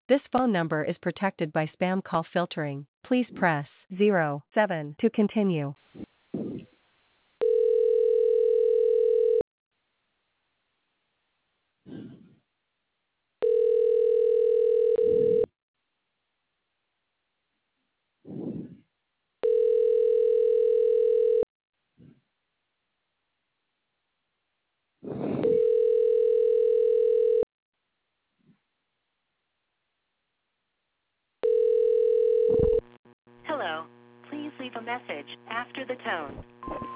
This phone number is protected by spam call filtering. Please press 07 to continue. Hello. Please leave a message after the tone.